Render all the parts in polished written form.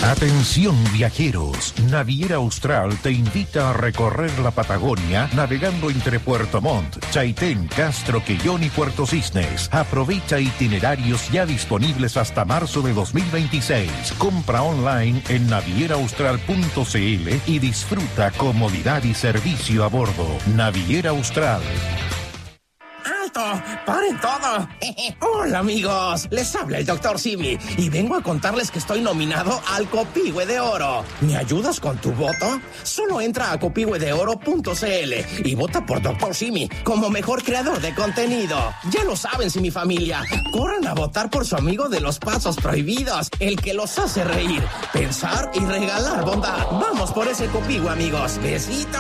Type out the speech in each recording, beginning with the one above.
Atención viajeros, Naviera Austral te invita a recorrer la Patagonia navegando entre Puerto Montt, Chaitén, Castro, Quellón y Puerto Cisnes. Aprovecha itinerarios ya disponibles hasta marzo de 2026. Compra online en navieraaustral.cl y disfruta comodidad y servicio a bordo. Naviera Austral. ¡Alto! ¡Paren todo! Hola amigos, les habla el Dr. Simi y vengo a contarles que estoy nominado al Copihue de Oro. ¿Me ayudas con tu voto? Solo entra a copihuedeoro.cl y vota por Dr. Simi como mejor creador de contenido. Ya lo saben, Simi familia, corran a votar por su amigo de los pasos prohibidos, el que los hace reír, pensar y regalar bondad. Vamos por ese Copihue, amigos. ¡Besitos!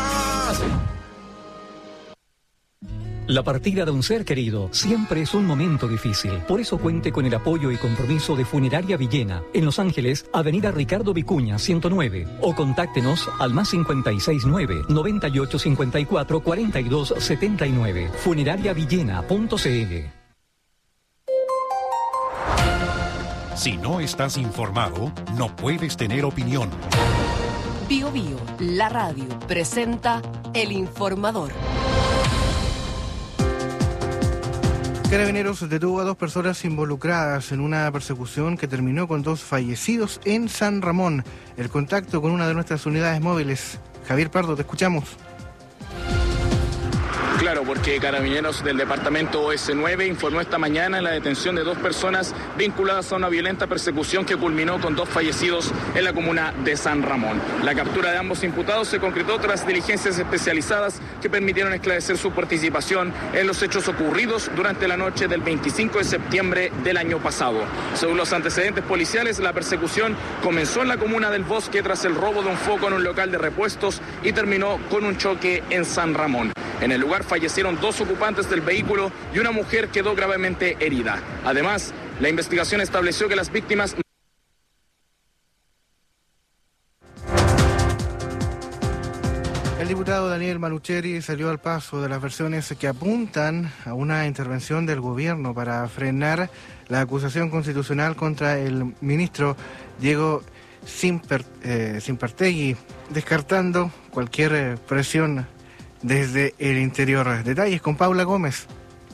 La partida de un ser querido siempre es un momento difícil. Por eso cuente con el apoyo y compromiso de Funeraria Villena, en Los Ángeles, Avenida Ricardo Vicuña, 109. O contáctenos al +569 9854 4279. Funerariavillena.cl. Si no estás informado, no puedes tener opinión. Bio Bio, la radio, presenta El Informador. Carabineros detuvo a 2 personas involucradas en una persecución que terminó con 2 fallecidos en San Ramón. El contacto con una de nuestras unidades móviles. Javier Pardo, te escuchamos. Claro, porque Carabineros del departamento OS9 informó esta mañana la detención de 2 personas vinculadas a una violenta persecución que culminó con 2 fallecidos en la comuna de San Ramón. La captura de ambos imputados se concretó tras diligencias especializadas que permitieron esclarecer su participación en los hechos ocurridos durante la noche del 25 de septiembre del año pasado. Según los antecedentes policiales, la persecución comenzó en la comuna del Bosque tras el robo de un foco en un local de repuestos y terminó con un choque en San Ramón. En el lugar fallecieron 2 ocupantes del vehículo y una mujer quedó gravemente herida. Además, la investigación estableció que las víctimas... El diputado Daniel Manucheri salió al paso de las versiones que apuntan a una intervención del gobierno para frenar la acusación constitucional contra el ministro Diego Simpertegui, descartando cualquier presión desde el interior. Detalles con Paula Gómez.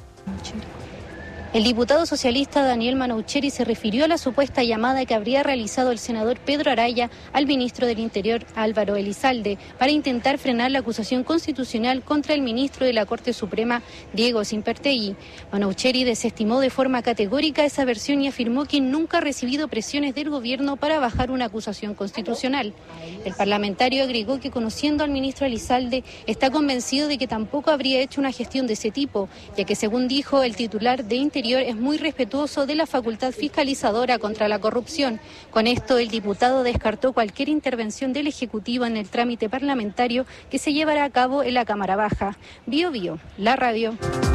El diputado socialista Daniel Manucheri se refirió a la supuesta llamada que habría realizado el senador Pedro Araya al ministro del Interior Álvaro Elizalde para intentar frenar la acusación constitucional contra el ministro de la Corte Suprema Diego Simpertegui. Manucheri desestimó de forma categórica esa versión y afirmó que nunca ha recibido presiones del gobierno para bajar una acusación constitucional. El parlamentario agregó que, conociendo al ministro Elizalde, está convencido de que tampoco habría hecho una gestión de ese tipo, ya que, según dijo el titular de Interior, es muy respetuoso de la facultad fiscalizadora contra la corrupción. Con esto, el diputado descartó cualquier intervención del Ejecutivo en el trámite parlamentario que se llevará a cabo en la Cámara Baja. Bio Bio, la radio.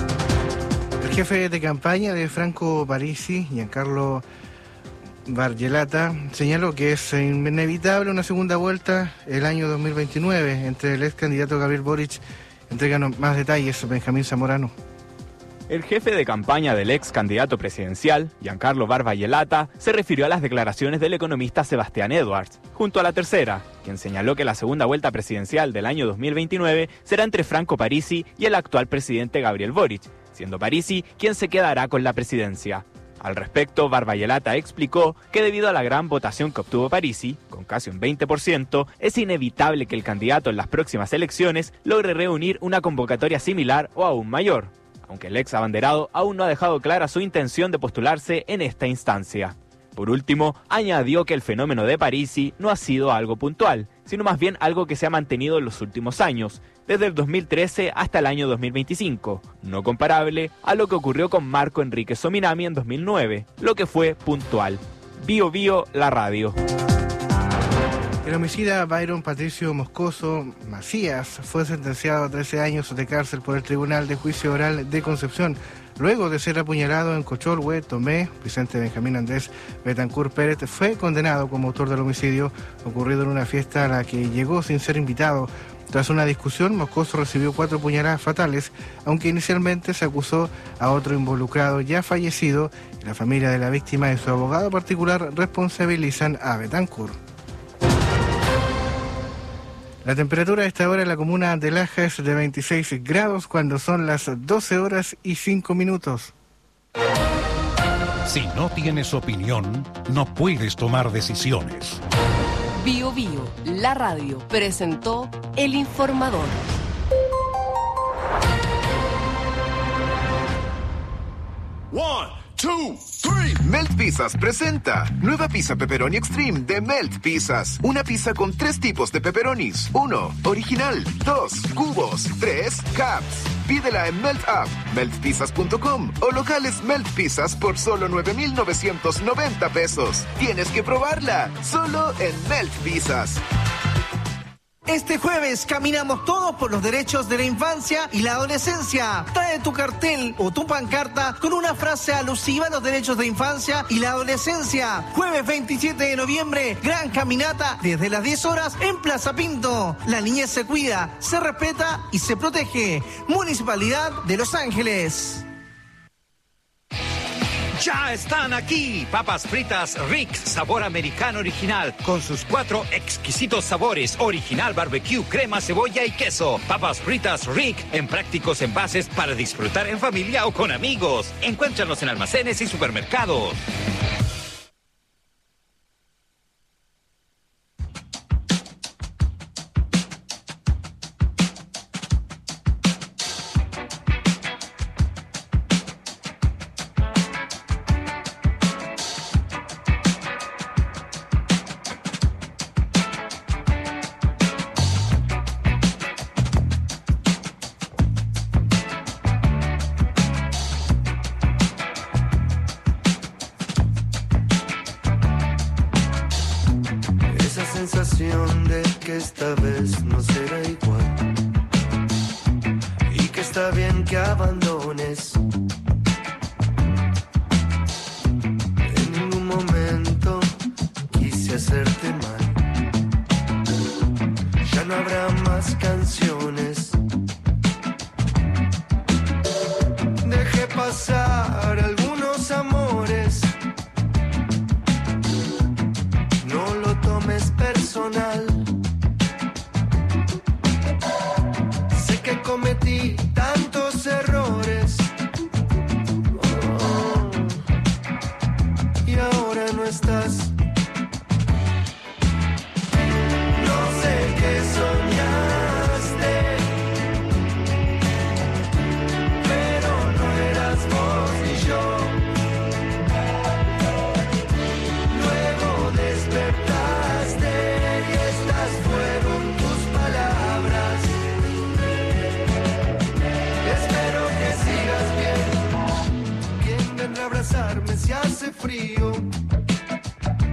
El jefe de campaña de Franco Parisi, Giancarlo Bargelata, señaló que es inevitable una segunda vuelta el año 2029 entre el ex candidato Gabriel Boric. Entréganos más detalles, Benjamín Zamorano. El jefe de campaña del ex candidato presidencial, Giancarlo Bargelata, se refirió a las declaraciones del economista Sebastián Edwards, junto a La Tercera, quien señaló que la segunda vuelta presidencial del año 2029 será entre Franco Parisi y el actual presidente Gabriel Boric, siendo Parisi quien se quedará con la presidencia. Al respecto, Bargelata explicó que debido a la gran votación que obtuvo Parisi, con casi un 20%, es inevitable que el candidato en las próximas elecciones logre reunir una convocatoria similar o aún mayor, aunque el ex abanderado aún no ha dejado clara su intención de postularse en esta instancia. Por último, añadió que el fenómeno de Parisi no ha sido algo puntual, sino más bien algo que se ha mantenido en los últimos años, desde el 2013 hasta el año 2025, no comparable a lo que ocurrió con Marco Enrique Sominami en 2009, lo que fue puntual. Bio Bio, la radio. El homicida Byron Patricio Moscoso Macías fue sentenciado a 13 años de cárcel por el Tribunal de Juicio Oral de Concepción, luego de ser apuñalado en Cocholhue, Tomé. Vicente Benjamín Andrés Betancourt Pérez fue condenado como autor del homicidio ocurrido en una fiesta a la que llegó sin ser invitado. Tras una discusión, Moscoso recibió 4 puñaladas fatales, aunque inicialmente se acusó a otro involucrado ya fallecido, y la familia de la víctima y su abogado particular responsabilizan a Betancourt. La temperatura a esta hora en la comuna de Laja es de 26 grados cuando son las 12 horas y 5 minutos. Si no tienes opinión, no puedes tomar decisiones. Bio Bio, la radio, presentó El Informador. One, two, three. Melt Pizzas presenta nueva pizza pepperoni extreme de Melt Pizzas. Una pizza con 3 tipos de pepperonis. 1, original. 2, cubos. 3, caps. Pídela en Melt App, meltpizzas.com o locales Melt Pizzas por solo 9,990 pesos. Tienes que probarla, solo en Melt Pizzas. Este jueves caminamos todos por los derechos de la infancia y la adolescencia. Trae tu cartel o tu pancarta con una frase alusiva a los derechos de infancia y la adolescencia. Jueves 27 de noviembre, gran caminata desde las 10 horas en Plaza Pinto. La niñez se cuida, se respeta y se protege. Municipalidad de Los Ángeles. Ya están aquí, papas fritas Rick, sabor americano original, con sus 4 exquisitos sabores, original barbecue, crema, cebolla y queso. Papas fritas Rick, en prácticos envases para disfrutar en familia o con amigos. Encuéntranos en almacenes y supermercados. De que esta vez no será igual y que está bien que abandones. En ningún momento quise hacerte mal. Ya no habrá más canciones. Dejé pasar algunos amores. No lo tomes personal. Sé que cometí tantos errores. Oh, y ahora no estás. No sé qué soñaste, pero no eras vos ni yo. Luego despertaste y estas fueron tus palabras. Espero que sigas bien. ¿Quién vendrá a abrazarme si hace frío?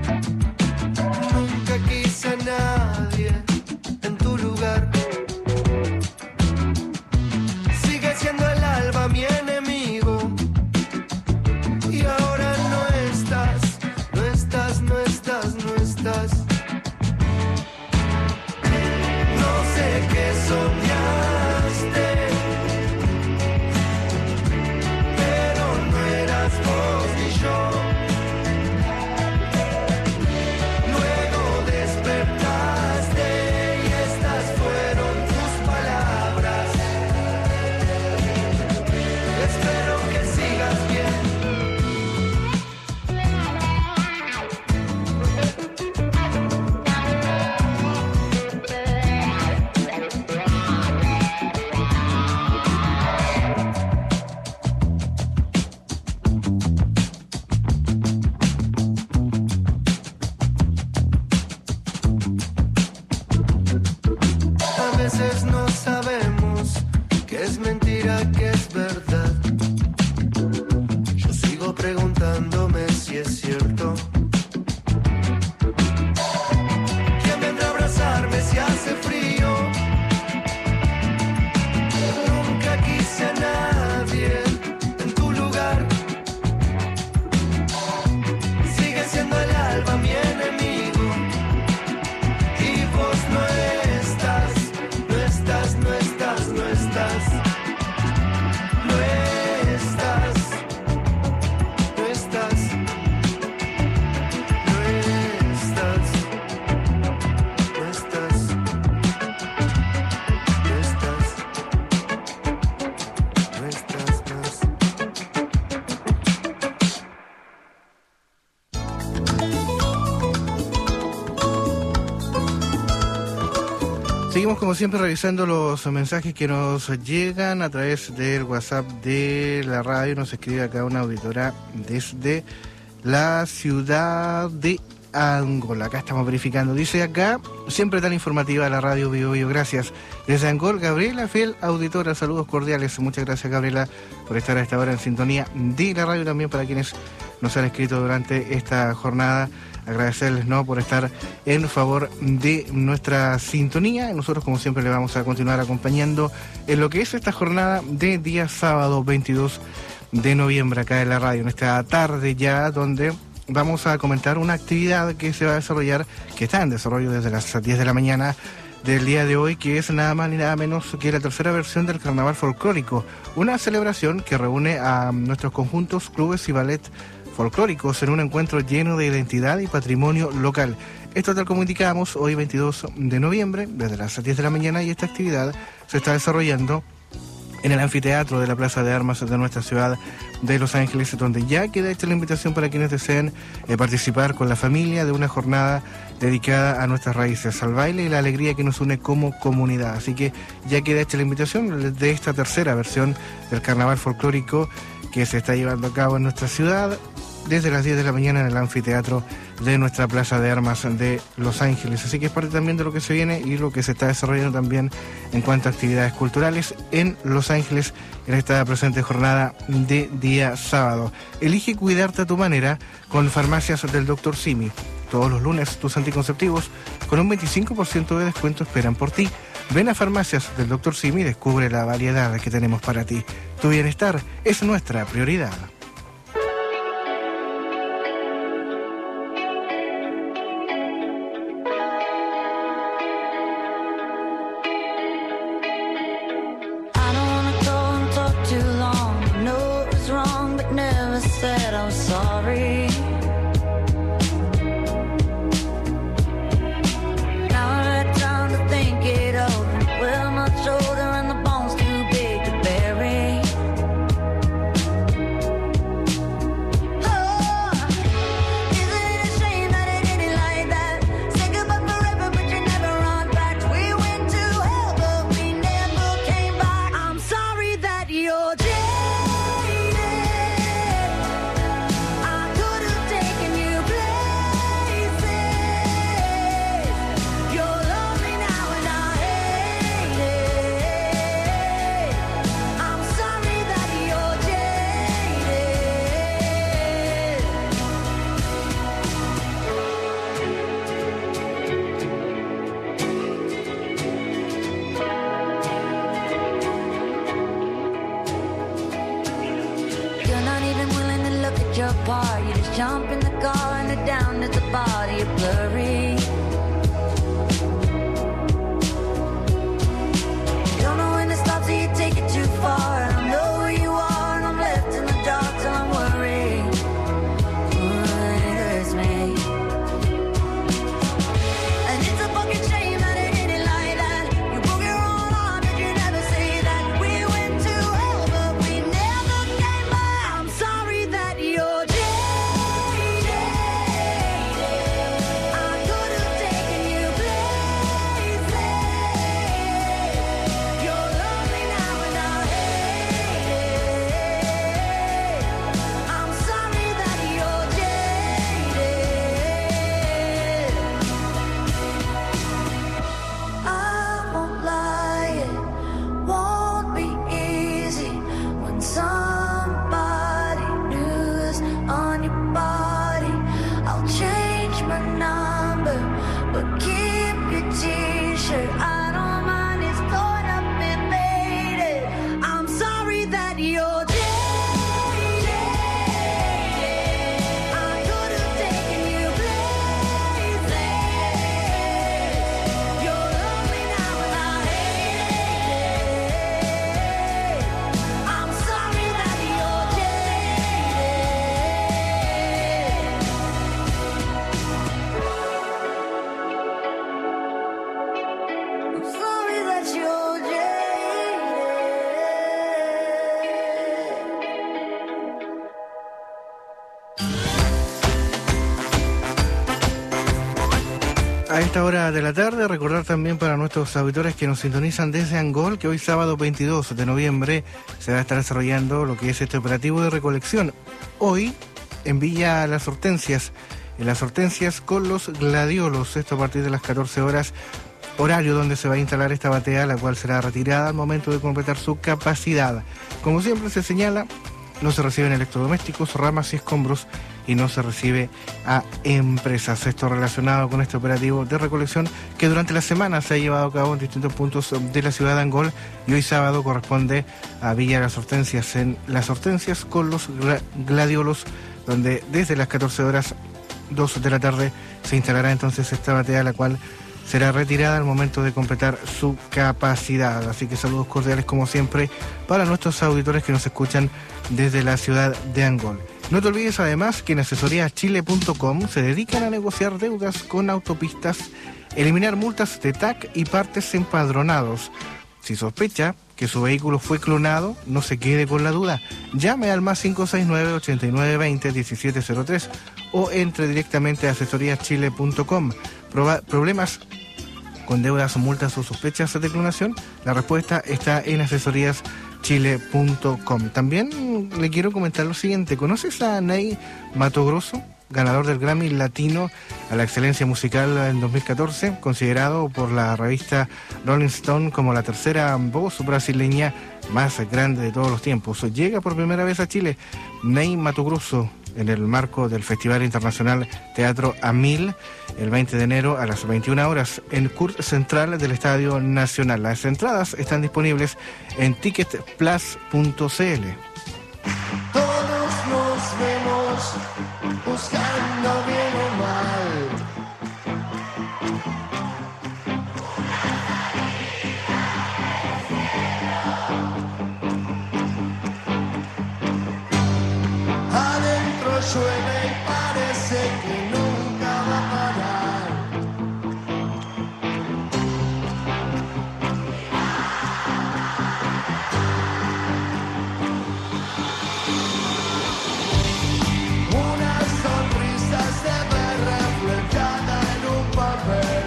Seguimos como siempre revisando los mensajes que nos llegan a través del WhatsApp de la radio. Nos escribe acá una auditora desde la ciudad de Angol. Acá estamos verificando. Dice acá, siempre tan informativa la radio Bio Bio. Gracias. Desde Angol, Gabriela, fiel auditora. Saludos cordiales. Muchas gracias, Gabriela, por estar a esta hora en sintonía de la radio. También para quienes nos han escrito durante esta jornada. Agradecerles, ¿no?, por estar en favor de nuestra sintonía. Nosotros, como siempre, le vamos a continuar acompañando en lo que es esta jornada de día sábado 22 de noviembre acá en la radio, en esta tarde ya, donde vamos a comentar una actividad que se va a desarrollar, que está en desarrollo desde las 10 de la mañana del día de hoy, que es nada más ni nada menos que la tercera versión del Carnaval Folclórico, una celebración que reúne a nuestros conjuntos, clubes y ballet folclóricos en un encuentro lleno de identidad y patrimonio local. Esto, tal como indicamos, hoy 22 de noviembre, desde las 10 de la mañana, y esta actividad se está desarrollando en el anfiteatro de la Plaza de Armas de nuestra ciudad de Los Ángeles, donde ya queda hecha la invitación para quienes deseen participar con la familia de una jornada dedicada a nuestras raíces, al baile y la alegría que nos une como comunidad. Así que ya queda hecha la invitación de esta tercera versión del Carnaval Folclórico que se está llevando a cabo en nuestra ciudad desde las 10 de la mañana en el anfiteatro de nuestra Plaza de Armas de Los Ángeles. Así que es parte también de lo que se viene y lo que se está desarrollando también en cuanto a actividades culturales en Los Ángeles en esta presente jornada de día sábado. Elige cuidarte a tu manera con Farmacias del Dr. Simi. Todos los lunes tus anticonceptivos con un 25% de descuento esperan por ti. Ven a Farmacias del Dr. Simi y descubre la variedad que tenemos para ti. Tu bienestar es nuestra prioridad. A esta hora de la tarde, recordar también para nuestros auditores que nos sintonizan desde Angol que hoy sábado 22 de noviembre se va a estar desarrollando lo que es este operativo de recolección. Hoy en Villa Las Hortensias, en Las Hortensias con los gladiolos, esto a partir de las 14 horas, horario donde se va a instalar esta batea, la cual será retirada al momento de completar su capacidad. Como siempre se señala, no se reciben electrodomésticos, ramas y escombros y no se recibe a empresas. Esto relacionado con este operativo de recolección que durante la semana se ha llevado a cabo en distintos puntos de la ciudad de Angol y hoy sábado corresponde a Villa Las Hortensias, en Las Hortensias con los gladiolos, donde desde las 14 horas 2 de la tarde se instalará entonces esta batea, la cual será retirada al momento de completar su capacidad. Así que saludos cordiales como siempre para nuestros auditores que nos escuchan desde la ciudad de Angol. No te olvides además que en asesoriachile.com se dedican a negociar deudas con autopistas, eliminar multas de TAC y partes empadronados. Si sospecha que su vehículo fue clonado, no se quede con la duda. Llame al más 569-8920-1703 o entre directamente a asesoriachile.com. ¿Problemas con deudas, multas o sospechas de clonación? La respuesta está en asesoriachile.com. También le quiero comentar lo siguiente. ¿Conoces a Ney Matogrosso, ganador del Grammy Latino a la excelencia musical en 2014, considerado por la revista Rolling Stone como la tercera voz brasileña más grande de todos los tiempos? Llega por primera vez a Chile Ney Matogrosso en el marco del Festival Internacional Teatro A1000 el 20 de enero a las 21 horas en CURT Central del Estadio Nacional. Las entradas están disponibles en ticketplus.cl. Todos nos vemos buscando bien o mal. Adentro llueve y parece que nunca va a parar. Una sonrisa se ve reflejada en un papel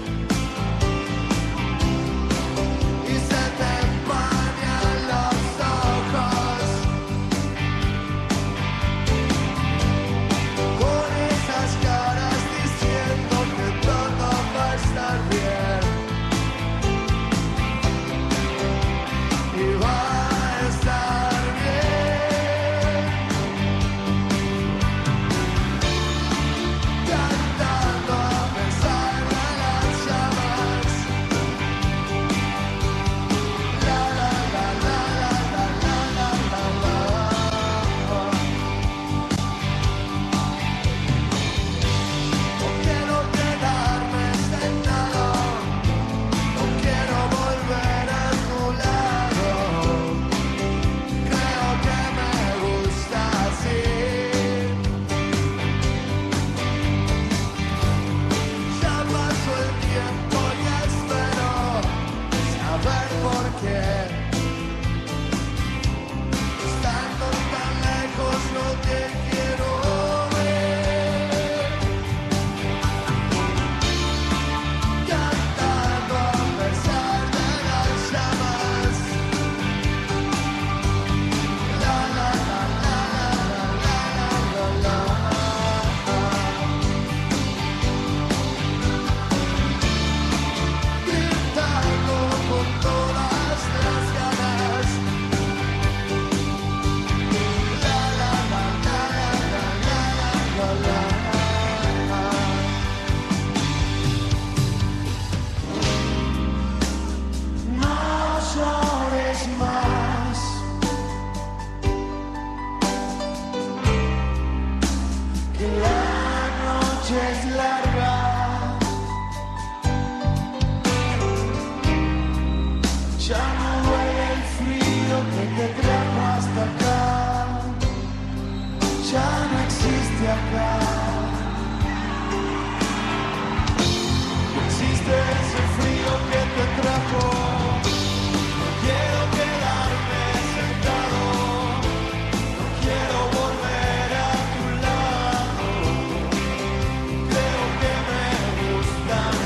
y se te empañan los ojos con esas caras diciendo que todo va a estar bien y va a estar bien. Cantando a pesar de las llamas. La la la la la la la la la. No quiero quedarme sentado, no quiero volver a tu lado. Creo que me gusta así. Ya pasó el tiempo y espero saber por qué. Estando tan lejos no te quiero ver. Cantando a pesar de las llamas. La la la la la la la la. Gritando con todas las ganas. La la la la la la la la. No llores más. Que la noche es larga. Ya no duele el frío que te trajo hasta acá. Ya no existe acá. No existe ese frío que te trajo. No quiero quedarme sentado. No quiero volver a tu lado. Creo que me gusta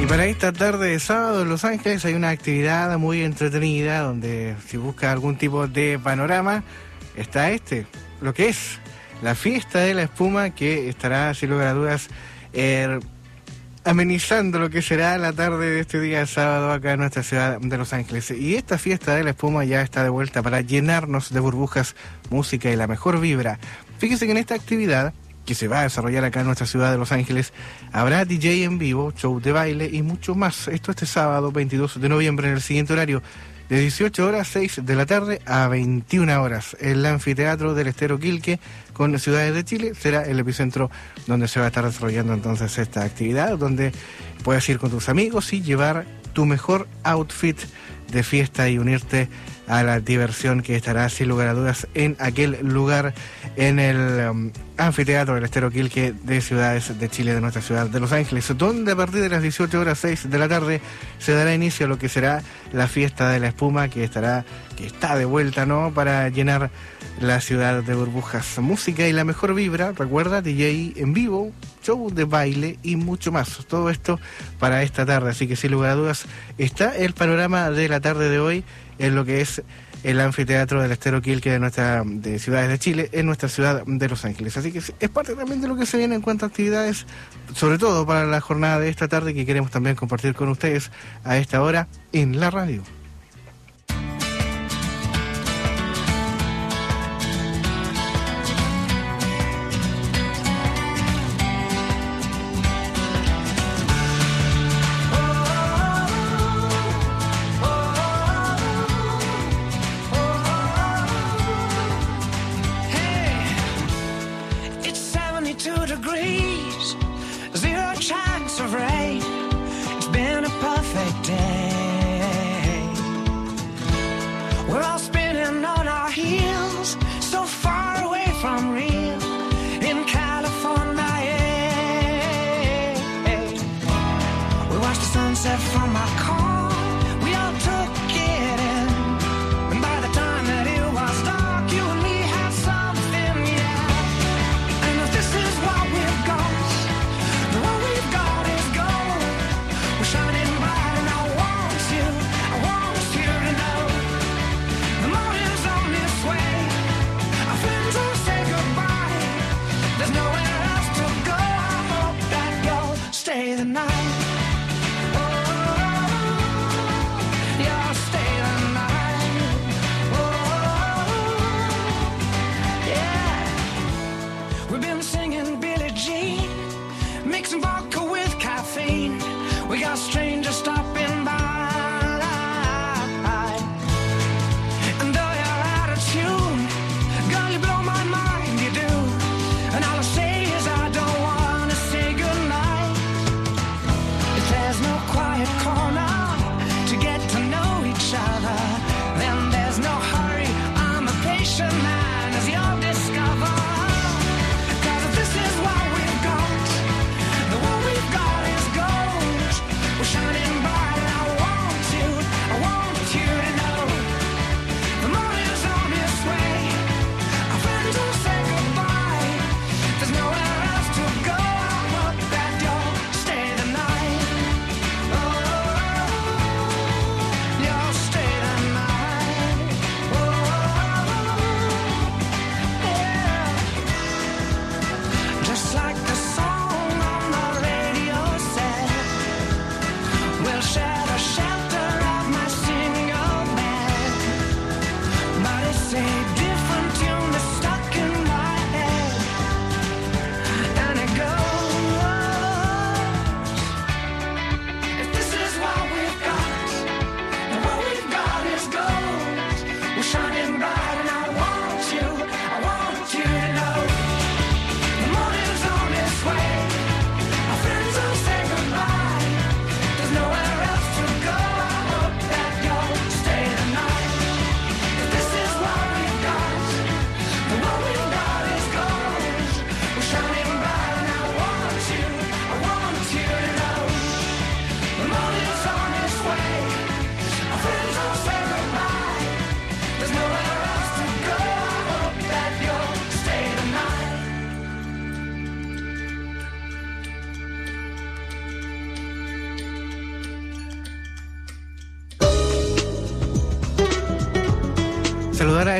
Para esta tarde de sábado en Los Ángeles hay una actividad muy entretenida donde si busca algún tipo de panorama está lo que es la fiesta de la espuma, que estará sin lugar a dudas amenizando lo que será la tarde de este día sábado acá en nuestra ciudad de Los Ángeles. Y esta fiesta de la espuma ya está de vuelta para llenarnos de burbujas, música y la mejor vibra. Fíjese que en esta actividad que se va a desarrollar acá en nuestra ciudad de Los Ángeles, habrá DJ en vivo, show de baile y mucho más. Esto este sábado 22 de noviembre en el siguiente horario, de 18 horas 6 de la tarde a 21 horas. El anfiteatro del Estero Quilque con Ciudades de Chile será el epicentro donde se va a estar desarrollando entonces esta actividad, donde puedes ir con tus amigos y llevar tu mejor outfit de fiesta y unirte a la diversión que estará sin lugar a dudas en aquel lugar, en el anfiteatro del Estero Quilque de Ciudades de Chile, de nuestra ciudad de Los Ángeles, donde a partir de las 18 horas 6 de la tarde se dará inicio a lo que será la fiesta de la espuma, que está de vuelta, ¿no?, para llenar la ciudad de burbujas, música y la mejor vibra. Recuerda, DJ en vivo, show de baile y mucho más. Todo esto para esta tarde, así que sin lugar a dudas está el panorama de la tarde de hoy en lo que es el anfiteatro del Estero Quilque de Ciudades de Chile, en nuestra ciudad de Los Ángeles. Así que es parte también de lo que se viene en cuanto a actividades, sobre todo para la jornada de esta tarde, que queremos también compartir con ustedes a esta hora en la radio. Zero chance of rain. It's been a perfect day.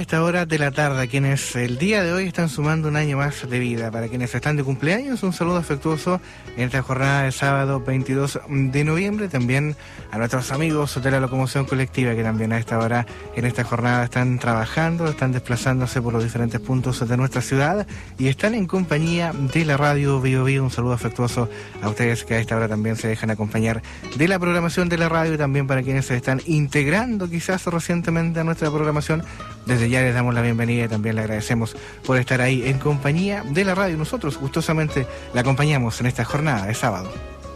esta hora de la tarde, quienes el día de hoy están sumando un año más de vida. Para quienes están de cumpleaños, un saludo afectuoso en esta jornada de sábado 22 de noviembre. También a nuestros amigos de la locomoción colectiva, que también a esta hora, en esta jornada, están trabajando, están desplazándose por los diferentes puntos de nuestra ciudad y están en compañía de la radio Bio Bio. Un saludo afectuoso a ustedes que a esta hora también se dejan acompañar de la programación de la radio, y también para quienes se están integrando quizás recientemente a nuestra programación. Desde ya les damos la bienvenida y también le agradecemos por estar ahí en compañía de la radio. Nosotros gustosamente la acompañamos en esta jornada de sábado.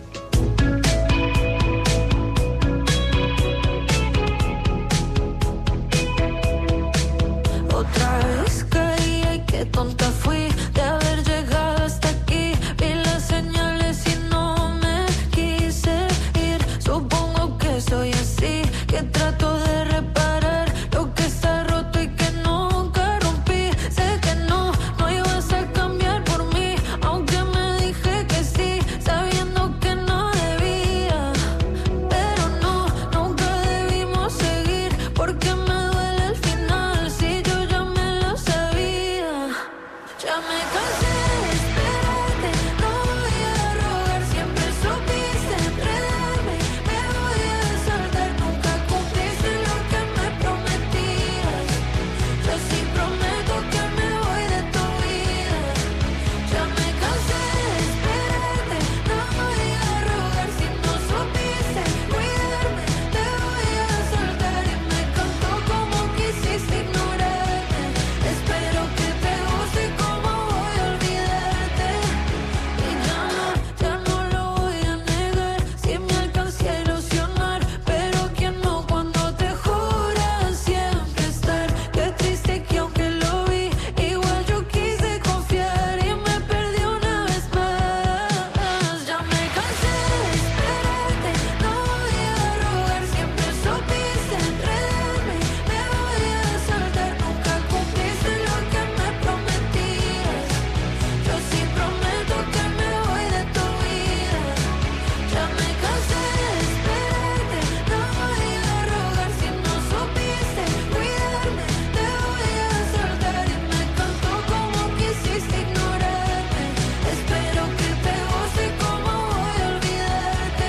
Otra vez caí, ay, qué tonta fui de haber llegado hasta aquí. Vi las señales y no me quise ir. Supongo que soy así, que trato de reparar lo que está roto y que nunca rompí. Sé que no ibas a cambiar por mí, aunque me dije que sí, sabiendo que no debía. Pero no, nunca debimos seguir, porque me duele el final, si yo ya me lo sabía. Ya me cansé de esperarte, no voy a rogar, siempre supiste enredarme. Me voy a soltar, nunca cumpliste lo que me prometías. Yo sí prometo que me voy de tu vida. Ya me cansé de esperarte, no voy a rogar, si no supiste cuidarme. Te voy a soltar y me encantó como quisiste ignorarme. Espero que te guste como voy a olvidarte. Y ya no lo voy a negar, si me alcancé a ilusionar. Pero quién no cuando te juras siempre estar. Qué triste que aunque lo vi, igual yo quise confiar y me perdí una vez más. Ya me cansé de esperarte, no voy a rogar, siempre supiste enredarme. Me voy a soltar, nunca cumpliste lo que me prometías. Yo sí prometo que me voy de tu vida. Ya me cansé de esperarte, no voy a rogar, si no supiste cuidarme. Te voy a soltar y me encantó como quisiste ignorarme. Espero que te guste como voy a olvidarte.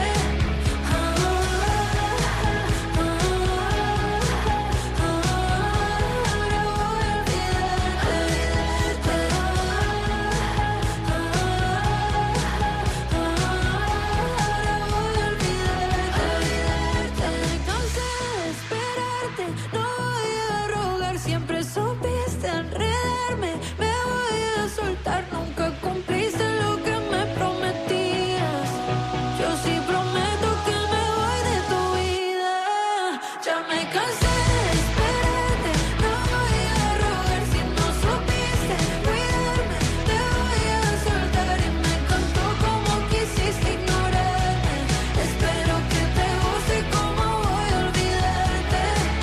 No voy a rogar, siempre supiste enredarme. Me voy a soltar, nunca cumpliste lo que me prometías. Yo sí prometo que me voy de tu vida. Ya me cansé de esperarte, no voy a rogar, si no supiste cuidarme. Te voy a soltar y me encantó como quisiste ignorarme. Espero que te guste como voy a olvidarte.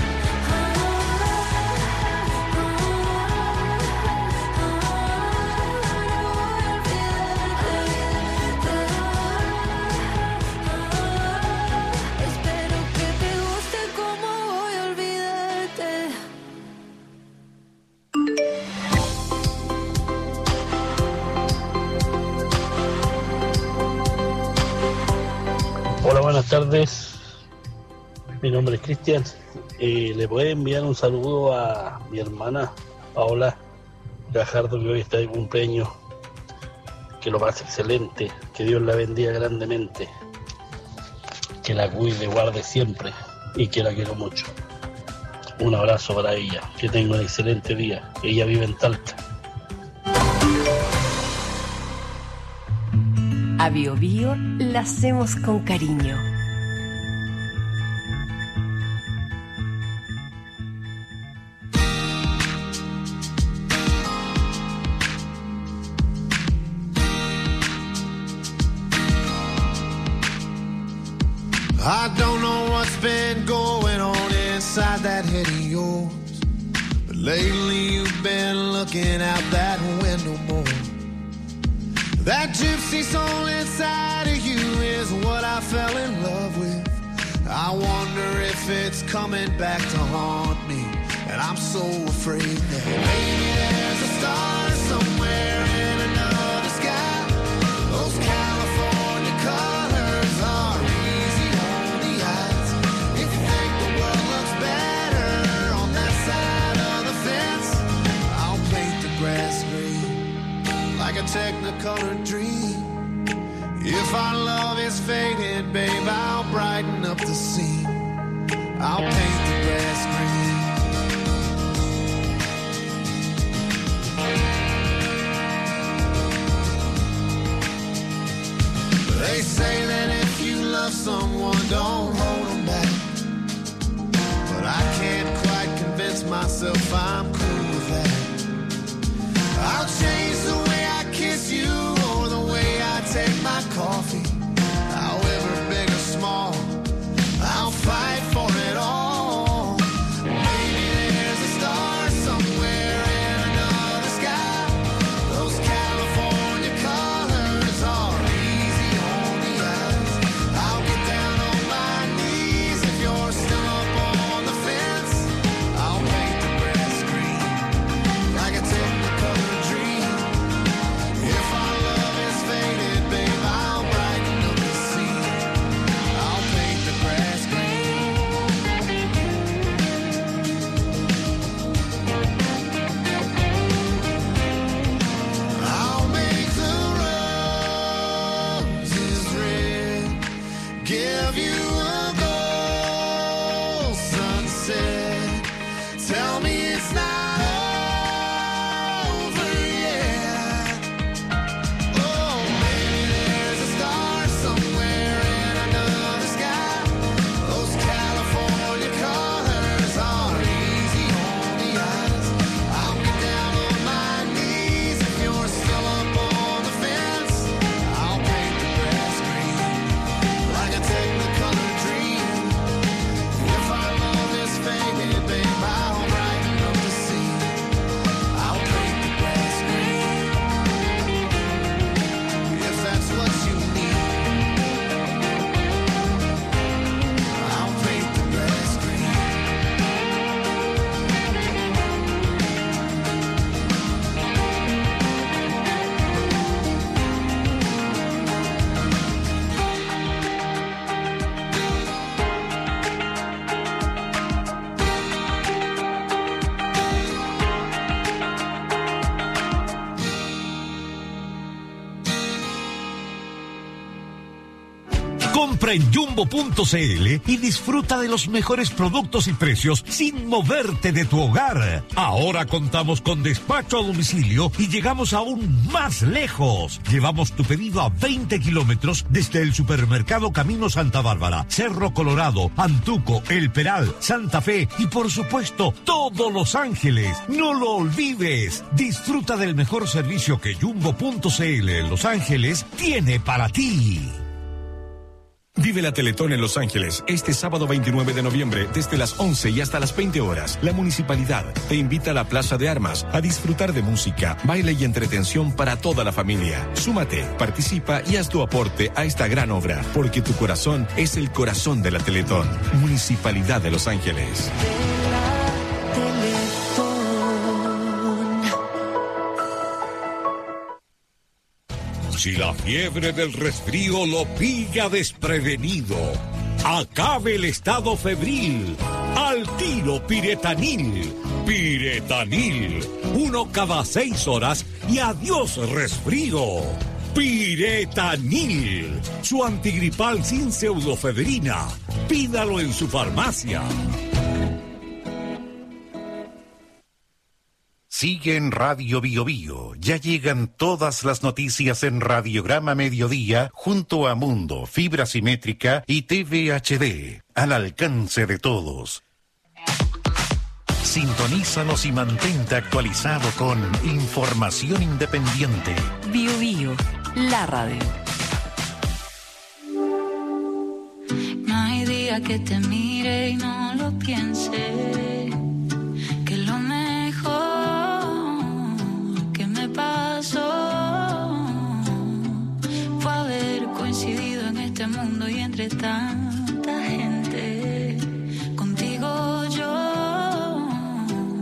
Espero que te guste como voy a olvidarte. Hola, buenas tardes. Mi nombre es Cristian. ¿Le puede enviar un saludo a mi hermana Paola Gajardo, que hoy está de cumpleaños? Que lo pase excelente, que Dios la bendiga grandemente, que la cuide, guarde siempre y que la quiero mucho. Un abrazo para ella, que tenga un excelente día. Ella vive en Talca. A Bio Bio la hacemos con cariño. I don't know what's been going on inside that head of yours, but lately you've been looking out that window more. That gypsy soul inside of you is what I fell in love with. I wonder if it's coming back to haunt me, and I'm so afraid that maybe there's a star somewhere in another sky. Those California colors are easy on the eyes. If you think the world looks better on that side of the fence, I'll paint the grass green like a Technicolor dream. If our love is faded, babe, I'll brighten up the scene. I'll paint the grass green. They say that if you love someone, don't hold them back. But I can't quite convince myself I'm cool with that. I'll change the way I kiss you or the way I take my coffee. However big or small, I'll fight for it all. Maybe there's a star somewhere in another sky. Those California colors are easy on the eyes. I'll get down on my knees if you're still up on the fence. I'll paint the grass green like a Technicolor dream. If our love is faded, babe, I'll brighten up the scene. I'll paint the grass green. I'll make the roses red, give you a gold sunset. Tell me it's not over yet. Oh, maybe there's a star somewhere in another sky. Those California colors are easy on the eyes. I'll get down on my knees if you're still up on the fence. I'll paint the grass green like a Technicolor dream. If our love is faded, babe, I'll brighten up the scene. I'll paint the grass green if that's what you need. I'll paint the grass green. Compra en Jumbo.cl y disfruta de los mejores productos y precios sin moverte de tu hogar. Ahora contamos con despacho a domicilio y llegamos aún más lejos. Llevamos tu pedido a 20 kilómetros desde el supermercado Camino Santa Bárbara, Cerro Colorado, Antuco, El Peral, Santa Fe y por supuesto todo Los Ángeles. No lo olvides. Disfruta del mejor servicio que Jumbo.cl en Los Ángeles tiene para ti. Vive la Teletón en Los Ángeles este sábado 29 de noviembre desde las 11 y hasta las 20 horas. La municipalidad te invita a la Plaza de Armas a disfrutar de música, baile y entretención para toda la familia. Súmate, participa y haz tu aporte a esta gran obra, porque tu corazón es el corazón de la Teletón. Municipalidad de Los Ángeles. Si la fiebre del resfrío lo pilla desprevenido, acabe el estado febril. Al tiro Piretanil. Piretanil. 1 cada 6 horas y adiós resfrío. Piretanil. Su antigripal sin pseudofebrina. Pídalo en su farmacia. Sigue en Radio Bio Bio. Ya llegan todas las noticias en Radiograma Mediodía junto a Mundo, Fibra Simétrica y TV HD. Al alcance de todos. Sintonízanos y mantente actualizado con información independiente. Bio Bio, la radio. No hay día que te mire y no lo piense, que lo mejor que me pasó fue haber coincidido en este mundo y entre tanta gente. Contigo yo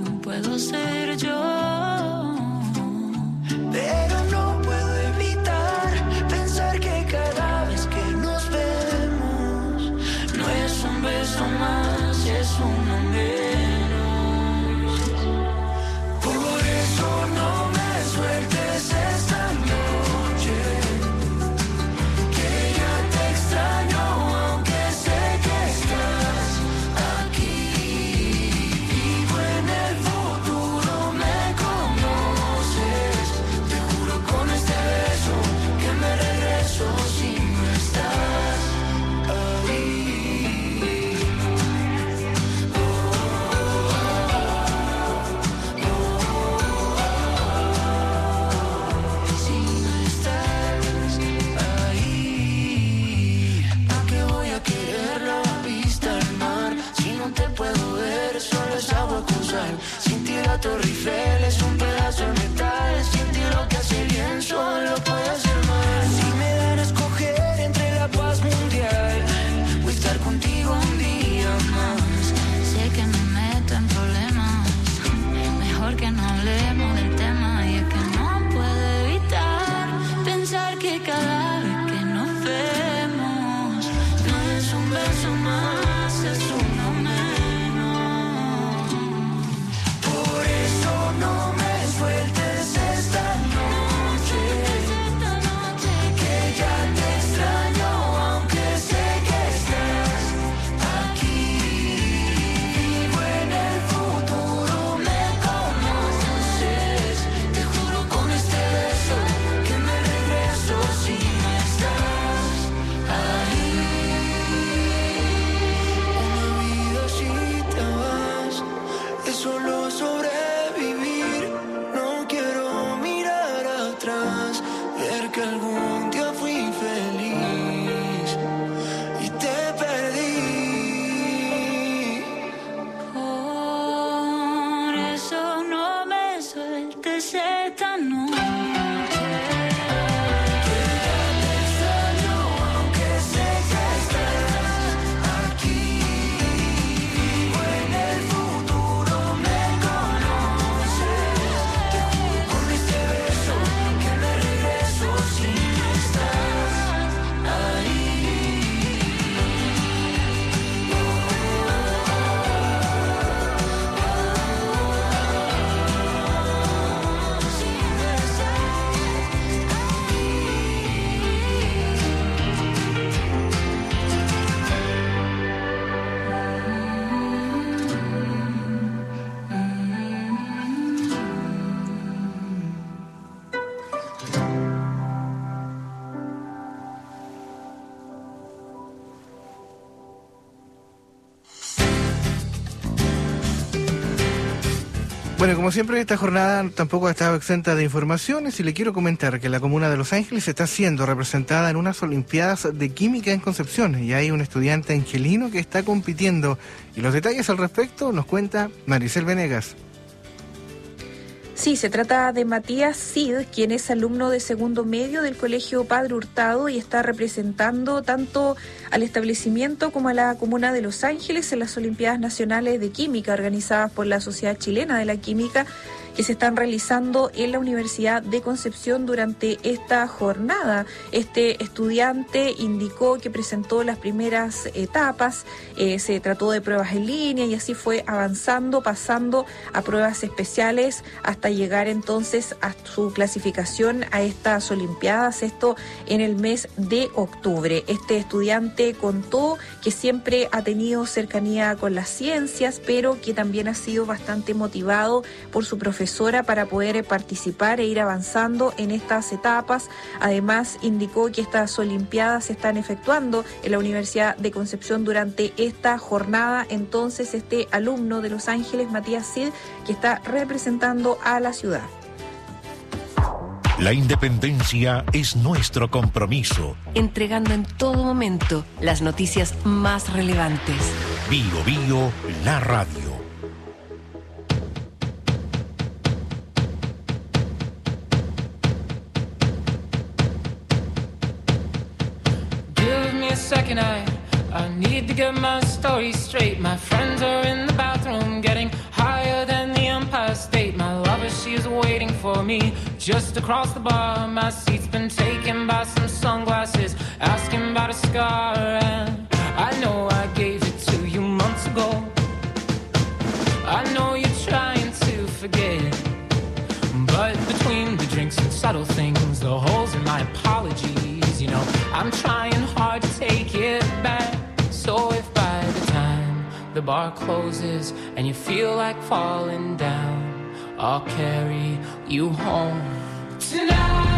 Bueno, como siempre, esta jornada tampoco ha estado exenta de informaciones y le quiero comentar que la comuna de Los Ángeles está siendo representada en unas Olimpiadas de Química en Concepción y hay un estudiante angelino que está compitiendo. Y los detalles al respecto nos cuenta Maricel Venegas. Sí, se trata de Matías Cid, quien es alumno de segundo medio del Colegio Padre Hurtado y está representando tanto al establecimiento como a la comuna de Los Ángeles en las Olimpiadas Nacionales de Química organizadas por la Sociedad Chilena de la Química, que se están realizando en la Universidad de Concepción durante esta jornada. Este estudiante indicó que presentó las primeras etapas, se trató de pruebas en línea y así fue avanzando, pasando a pruebas especiales hasta llegar entonces a su clasificación a estas Olimpiadas, esto en el mes de octubre. Este estudiante contó que siempre ha tenido cercanía con las ciencias, pero que también ha sido bastante motivado por su profesora para poder participar e ir avanzando en estas etapas. Además, indicó que estas Olimpiadas se están efectuando en la Universidad de Concepción durante esta jornada. Entonces, este alumno de Los Ángeles, Matías Cid, que está representando a la ciudad. La independencia es nuestro compromiso. Entregando en todo momento las noticias más relevantes. Bio Bio, la radio. Second, I need to get my story straight. My friends are in the bathroom getting higher than the Empire State. My lover, she's waiting for me just across the bar. My seat's been taken by some sunglasses asking about a scar. And I know I gave it to you months ago. I know you're trying to forget, but between the drinks and subtle things, the holes in my apologies, you know, I'm trying hard to take it back. So if by the time the bar closes and you feel like falling down, I'll carry you home tonight.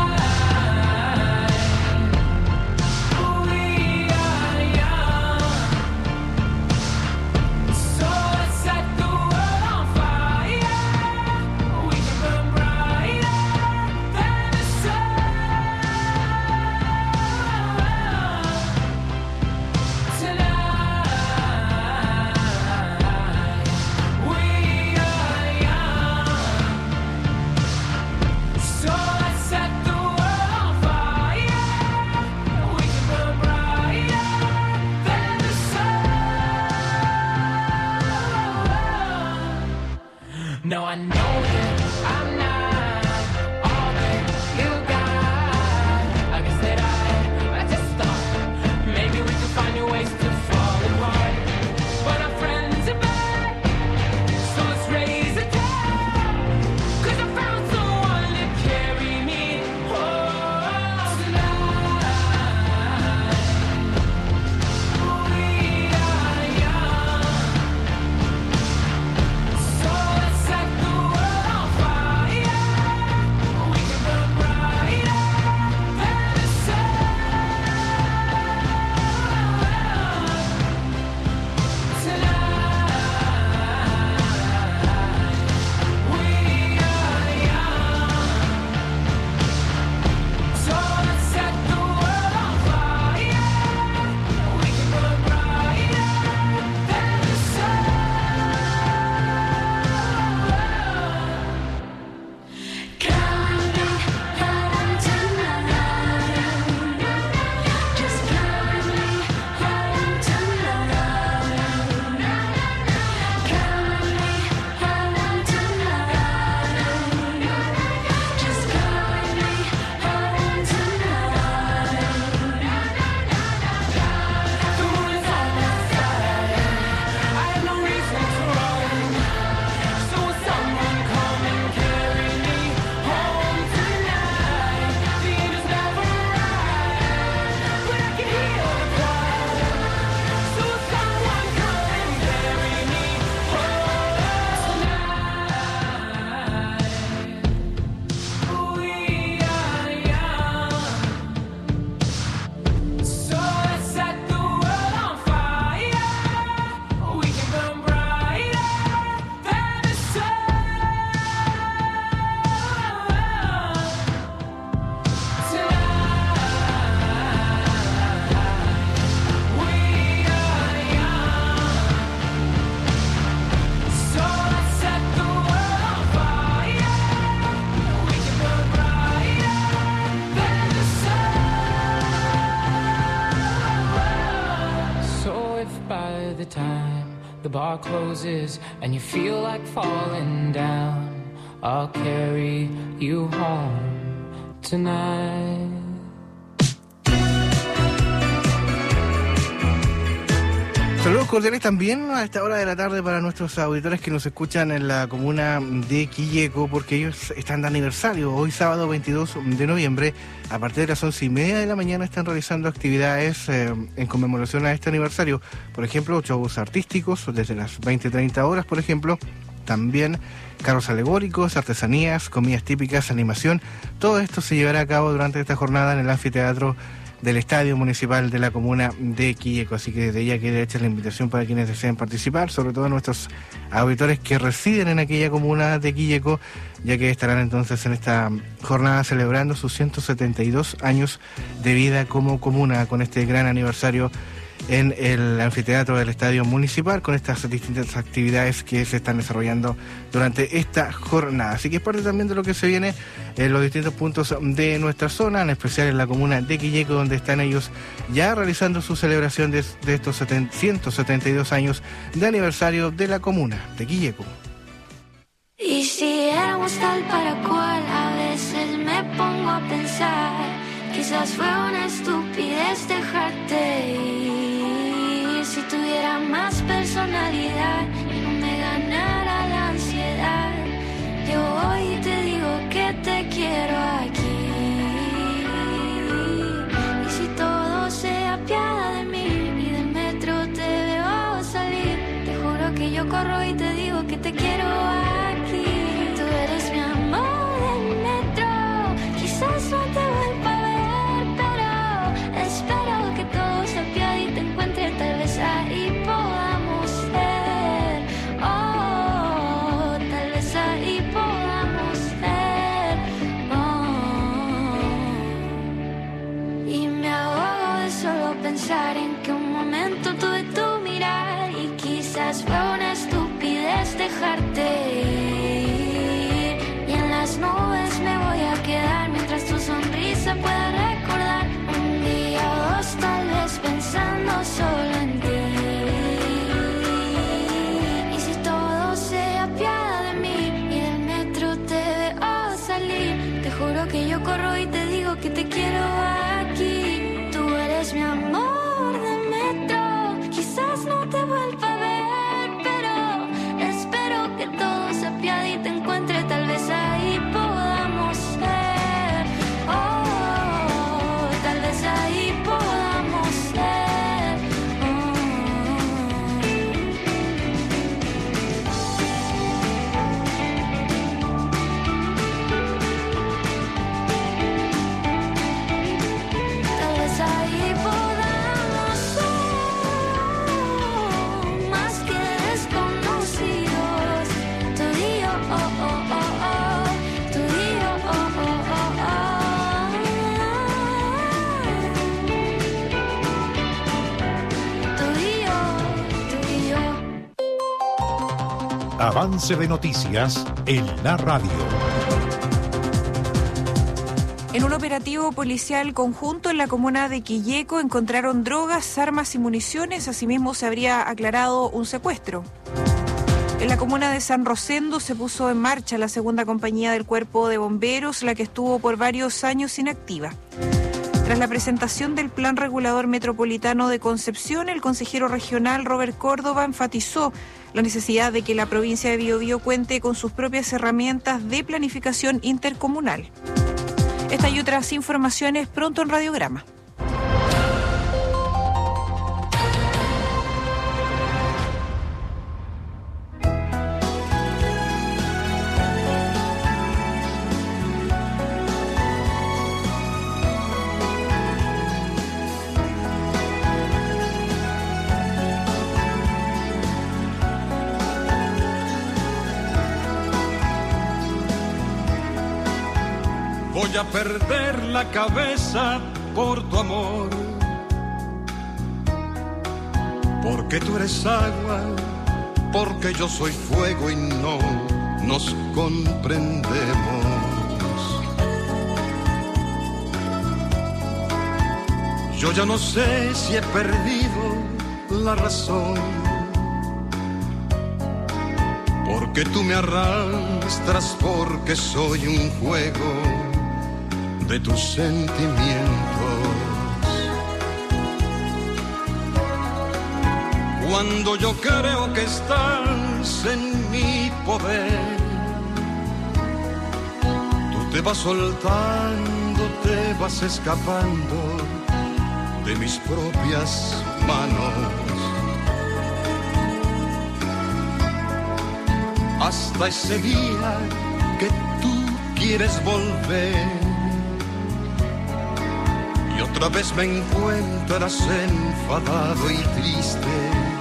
So the bar closes and you feel like falling down, I'll carry you home tonight. Saludos cordiales también a esta hora de la tarde para nuestros auditores que nos escuchan en la comuna de Quilleco, porque ellos están de aniversario. Hoy sábado 22 de noviembre, a partir de las 11:30 de la mañana, están realizando actividades en conmemoración a este aniversario. Por ejemplo, shows artísticos desde las 20:30 horas, por ejemplo. También carros alegóricos, artesanías, comidas típicas, animación. Todo esto se llevará a cabo durante esta jornada en el anfiteatro del Estadio Municipal de la comuna de Quilleco. Así que desde ya queda hecha la invitación para quienes deseen participar, sobre todo nuestros auditores que residen en aquella comuna de Quilleco, ya que estarán entonces en esta jornada celebrando sus 172 años de vida como comuna, con este gran aniversario en el anfiteatro del Estadio Municipal, con estas distintas actividades que se están desarrollando durante esta jornada. Así que es parte también de lo que se viene en los distintos puntos de nuestra zona, en especial en la comuna de Quilleco, donde están ellos ya realizando su celebración de estos 172 años de aniversario de la comuna de Quilleco. Y si éramos tal para cual, a veces me pongo a pensar, quizás fue una estupidez dejarte ir. Si tuviera más personalidad y no me ganara la ansiedad, yo hoy te digo que te quiero aquí. Y si todo se apiada de mí y del metro te veo salir, te juro que yo corro y te digo que te quiero aquí. Tú eres mi amor del metro, quizás no te vuelva a ver, pero espero que todo se apiade y te encuentre, tal vez ahí podamos ser. Oh, tal vez ahí podamos ser. Oh. Y me ahogo de solo pensar en que un momento tuve tu mirar y quizás fue una estupidez dejarte ir. Y en las nubes me voy a quedar mientras tu sonrisa pueda recordar un día o dos, tal vez pensando solo en ti. Y si todo se apiada de mí y del metro te veo salir, te juro que yo corro y te digo que te quiero aquí. Tú eres mi amor del metro, quizás no te vuelva a ver, pero espero que todo se apiade y te encuentre, tal vez ahí podamos ser. Oh, tal vez ahí podamos ser. Tal vez ahí podamos ser más que desconocidos. Tú y yo, oh, oh, oh, oh. Tú y yo, oh, oh, oh, oh. Tú y yo. Avance de noticias en la radio. En un operativo policial conjunto en la comuna de Quilleco encontraron drogas, armas y municiones. Asimismo, se habría aclarado un secuestro. En la comuna de San Rosendo se puso en marcha la segunda compañía del Cuerpo de Bomberos, la que estuvo por varios años inactiva. Tras la presentación del Plan Regulador Metropolitano de Concepción, el consejero regional Robert Córdoba enfatizó la necesidad de que la provincia de Biobío cuente con sus propias herramientas de planificación intercomunal. Esta y otras informaciones pronto en Radiograma. Voy a perder la cabeza por tu amor, porque tú eres agua, porque yo soy fuego y no nos comprendemos. Yo ya no sé si he perdido la razón, porque tú me arrastras, porque soy un juego de tus sentimientos. Cuando yo creo que estás en mi poder, tú te vas soltando, te vas escapando de mis propias manos. Hasta ese día que tú quieres volver y otra vez me encuentras enfadado y triste,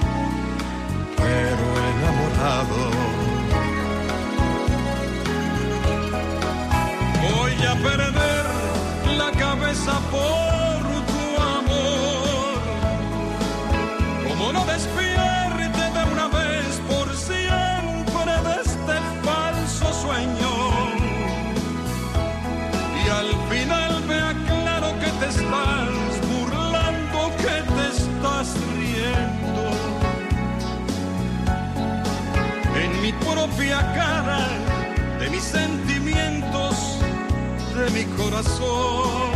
pero enamorado. Voy a perder la cabeza por tu amor, como no despierte de una vez por siempre de este falso sueño. Y al final me aclaro que te estás burlando, que te estás riendo. En mi propia cara, de mis sentimientos, de mi corazón.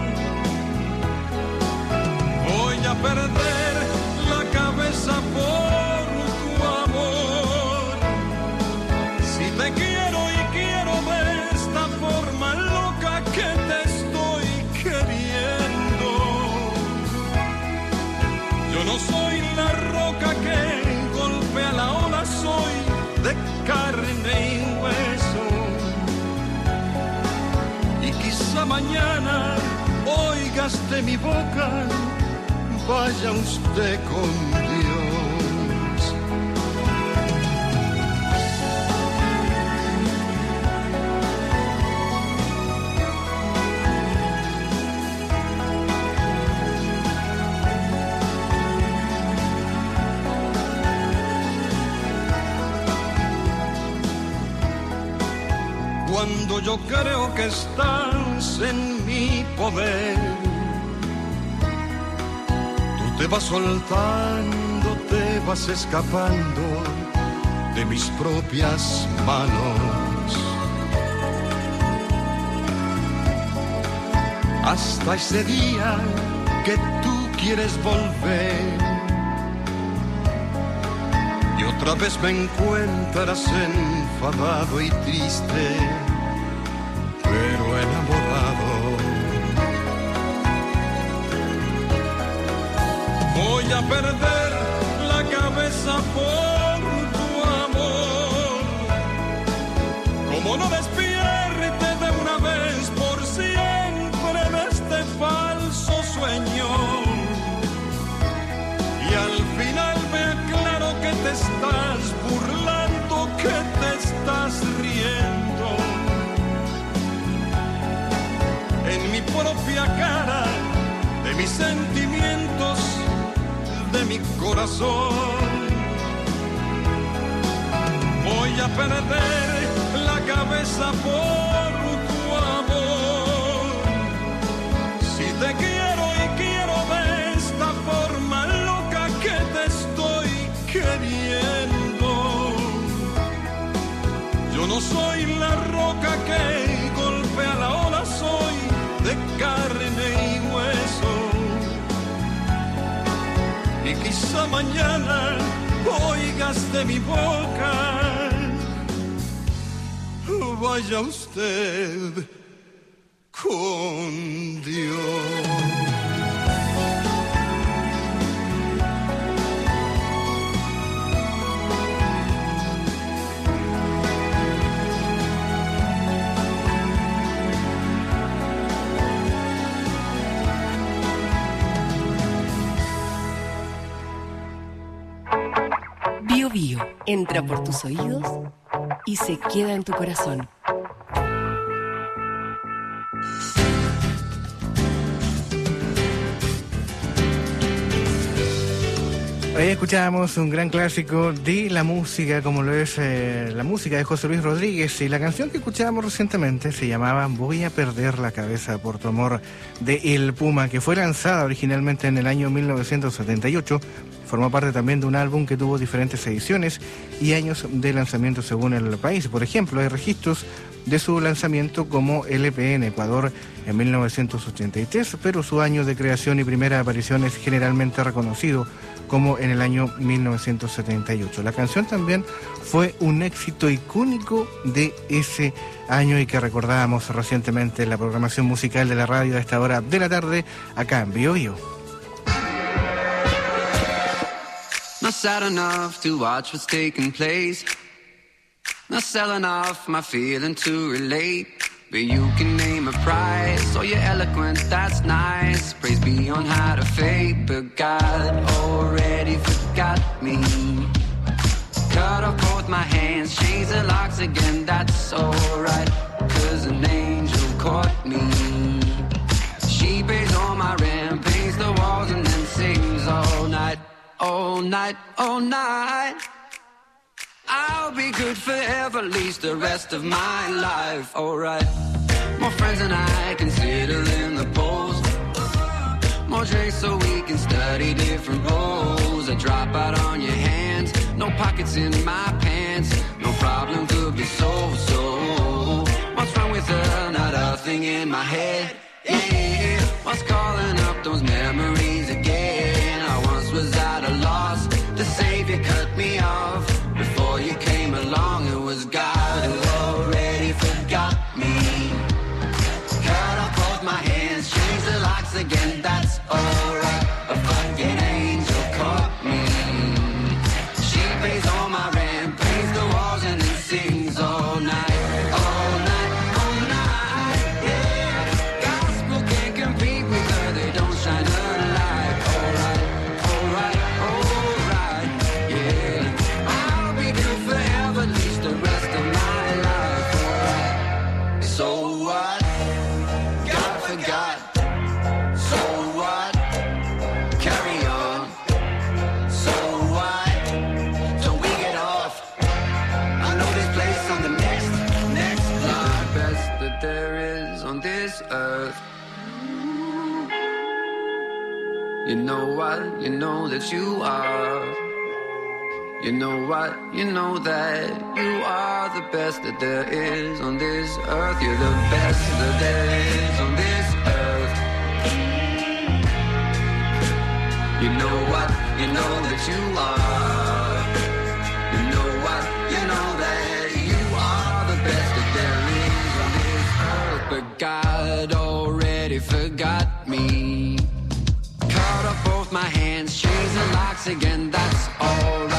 Voy a perder la cabeza por tu amor. Si te quiero y quiero de esta forma loca que te estoy queriendo. Yo no soy la roca que golpea la ola, soy de carne y hueso. Y quizá mañana oigas de mi boca, vaya usted con Dios. Cuando yo creo que estás en mi poder, tú te vas soltando, te vas escapando de mis propias manos. Hasta ese día que tú quieres volver y otra vez me encuentras enfadado y triste, pero enamorado. Voy a perder la cabeza por tu amor, como no despierte de una vez por siempre de este falso sueño. Y al final me aclaro que te estás burlando, que te estás riendo. En mi propia cara, de mis sentimientos, de mi corazón. Voy a perder la cabeza por tu amor. Si te quiero y quiero de esta forma loca que te estoy queriendo. Yo no soy la roca que golpea la ola, soy de carne y hueso. Y quizá mañana oigas de mi boca, vaya usted con Dios. Bio Bio entra por tus oídos y se queda en tu corazón. Hoy escuchábamos un gran clásico de la música, como lo es la música de José Luis Rodríguez, y la canción que escuchábamos recientemente se llamaba Voy a perder la cabeza por tu amor, de El Puma, que fue lanzada originalmente en el año 1978. Formó parte también de un álbum que tuvo diferentes ediciones y años de lanzamiento según el país. Por ejemplo, hay registros de su lanzamiento como LP en Ecuador en 1983, pero su año de creación y primera aparición es generalmente reconocido como en el año 1978. La canción también fue un éxito icónico de ese año y que recordábamos recientemente en la programación musical de la radio a esta hora de la tarde, acá en Bio Bio. Not sad enough to watch what's taking place. Not selling off my feeling to relate. But you can name a price, or you're eloquent, that's nice. Praise be on high to fate, but God already forgot me. Cut off both my hands, change the locks again, that's alright. Cause an angel caught me. She pays all my rent, paints the walls and then sings all night. All night, all night. I'll be good forever, at least the rest of my life, alright. More friends than I consider in the polls. More drinks so we can study different roles. A drop out on your hands, no pockets in my pants. No problem could be solved, so what's wrong with her? Not a thing in my head, yeah. What's calling up those memories again? I once was at a loss, the savior cut me off. Before you came along, it was God who already forgot me. Cut off both my hands, change the locks again, that's alright. A fucking angel caught me. She pays all my rent, paints the walls and then sings all night. All night, all night, yeah. Gospel can't compete with her, they don't shine her light. Alright, alright, alright, yeah. I'll be good forever, at least the rest of my life, alright. So what? God forgot. So what? Carry on. So what? Don't we get off? I know this place on the next block. Best that there is on this earth. You know what? You know that you are. You know what? You know that you are the best that there is on this earth. You're the best that there is on this earth. You know what? You know that you are. You know what? You know that you are the best that there is on this earth. But God already forgot me. Cut off both my hands, change the locks again, that's alright.